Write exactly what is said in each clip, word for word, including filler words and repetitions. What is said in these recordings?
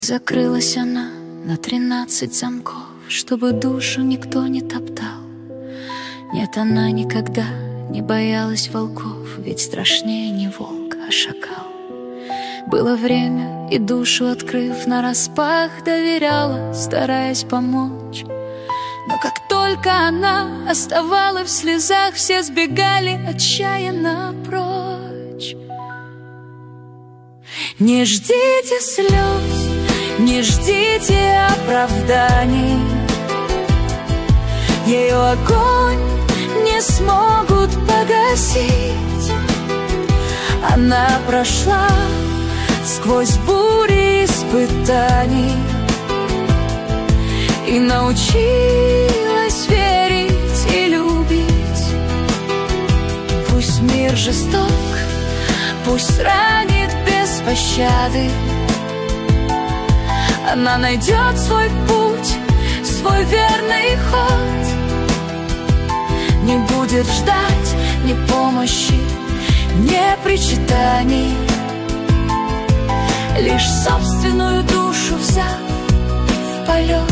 Закрылась она на тринадцать замков, чтобы душу никто не топтал. Нет, она никогда не боялась волков, ведь страшнее не волк, а шакал. Было время, и душу, открыв нараспах, доверяла, стараясь помочь. Но как только она оставалась в слезах, все сбегали отчаянно прочь. Не ждите слез, не ждите оправданий, ее огонь не смогут погасить. Она прошла сквозь бури испытаний и научилась верить и любить. Пусть мир жесток, пусть ранит без пощады, она найдет свой путь, свой верный ход. Не будет ждать ни помощи, ни причитаний, лишь собственную душу взяв в полет.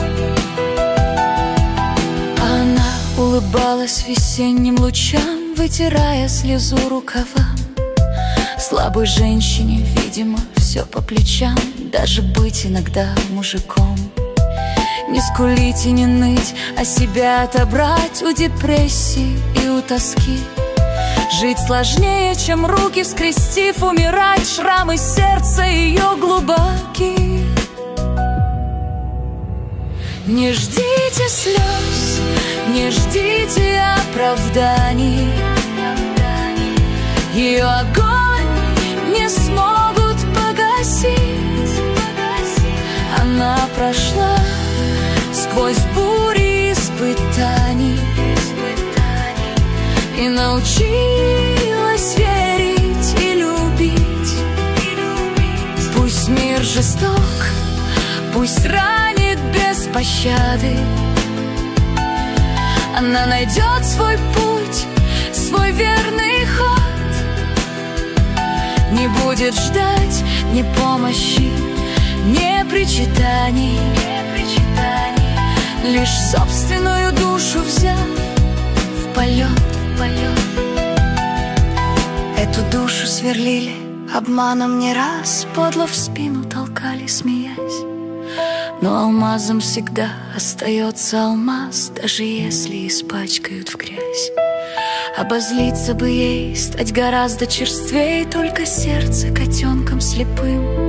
Она улыбалась весенним лучам, вытирая слезу рукавам. Слабой женщине, видимо, все по плечам, даже быть иногда мужиком. Не скулить и не ныть, а себя отобрать у депрессии и у тоски. Жить сложнее, чем руки скрестив, умирать, шрамы сердца ее глубоки. Не ждите слез, не ждите оправданий, ее огонь не смогут погасить. Она прошла сквозь бури испытаний и научилась верить и любить. Пусть мир жесток, пусть ранит без пощады, она найдет свой путь, свой верный ход. Не будет ждать ни помощи, ни причитаний, лишь собственную душу взяв в полет. Эту душу сверлили обманом не раз, подло в спину толкали, смеясь. Но алмазом всегда остается алмаз, даже если испачкают в грязь. Обозлиться бы ей, стать гораздо черствей, только сердце котенком слепым